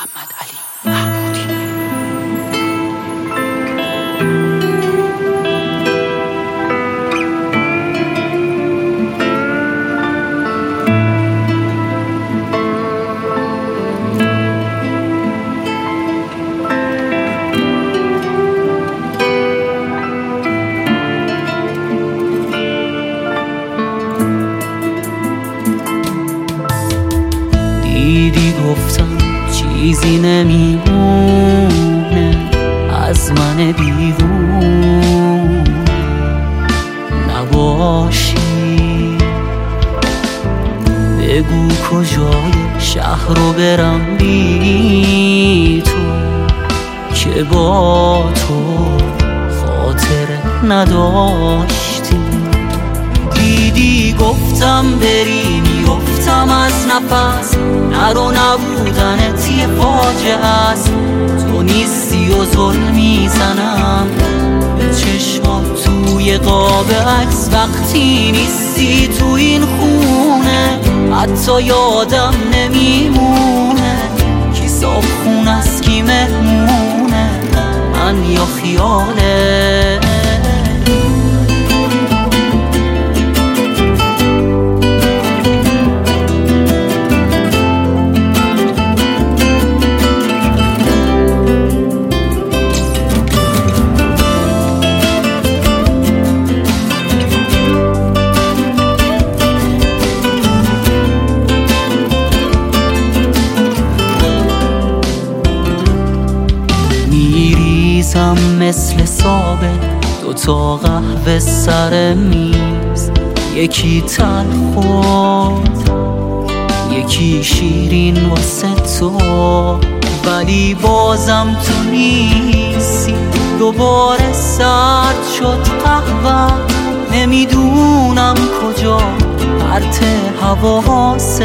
محمد علی محمودی. دیدی گفتم چیزی نمیمونه از من بیرون نباشی. بگو کجای شهر رو برم بی تو که با تو خاطره نداشتی. دیدی گفتم بری میگفتم از نفس نرو نبودنت یه فاجعه است. تو نیستی و ظلم میزنم به چشمات توی قاب عکس وقتی نیستی تو این خونه. حتی یادم نمیمونه کی صاحب خونه است کی مهمونه من یا خیاله. میریزم مثل ثابت دوتا قهوه سر میز، یکی تلخ و یکی شیرین واسه تو. ولی بازم تو نیستی دوباره سرد شد قهوه. نمیدونم کجا پرت حواست.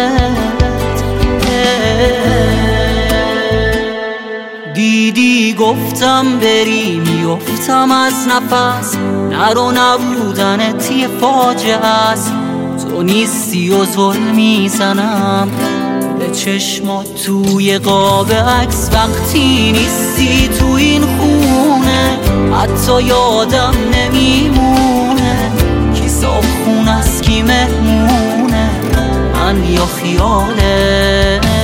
دیدی گفتم بری میفتم از نفس نرو نبودنت یه فاجعه است. تو نیستی و ظلم میزنم به چشمات توی قاب عکس وقتی نیستی تو این خونه. حتی یادم نمیمونه کی صاحب خونه است کی مهمونه من یا خیاله.